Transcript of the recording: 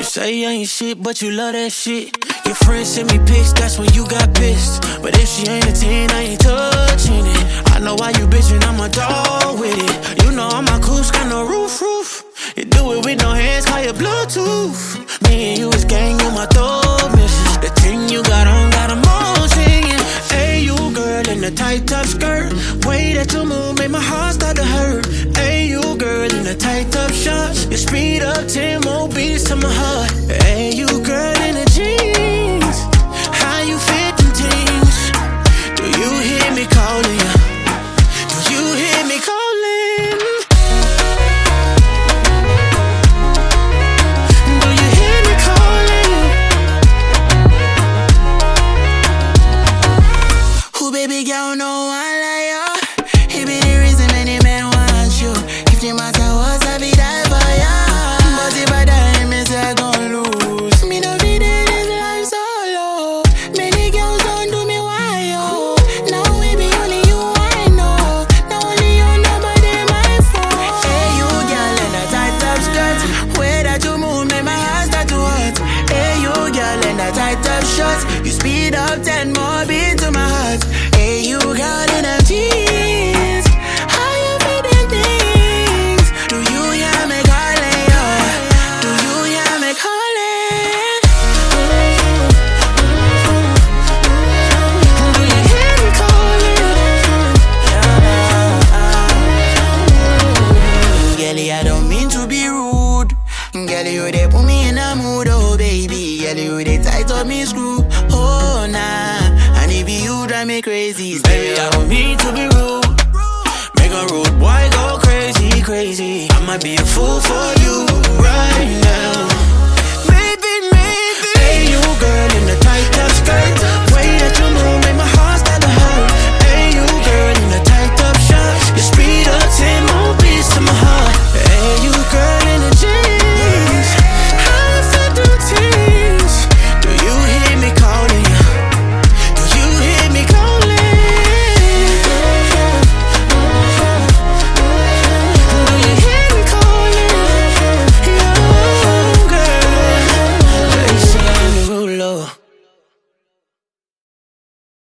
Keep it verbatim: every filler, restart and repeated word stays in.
say I ain't shit, but you love that shit. Your friends send me pics, that's when you got pissed. But if she ain't a ten, I ain't touching it. I know why you bitchin', I'm a dog with it. You know I'm a coos, got no roof, roof. You do it with no hands, call it Bluetooth. Me and you is gang, you my dog missus. The thing you got on got 'em all singing. Hey, you girl in the tight top skirt. Way that you move made my heart start to hurt. Hey, you girl in the tight top shorts. You speed up ten more beats to my heart. Hey, you girl in the jeans. How you fit them things? Do you hear me calling you? Do you hear me calling? Do you hear me calling? Who baby girl no one like you? He be the reason many men want you. If the matter was I be die for ya. But if I die, me say I gon' lose. Me no be there this life solo. Many girls don't do me why yo. Now we be only you I know. Now only you nobody my fault. Hey you girl in a tight top skirt. Way that you move make my heart start to hurt. Hey you girl in a tight top shorts. You speed up ten more beats to my heart. Hey you girl in a jeans. How you feeling things? Do you hear me calling yo? Do you hear me calling? Do you hear me calling? Girlie, I don't mean to be rude. Girlie, you they put me in a mood, oh baby. Girlie, you they tight up me screw. Oh nah, and it be you drive me crazy. Baby, I don't mean to be rude. Make a rude boy go crazy, crazy. I might be a fool for you right now.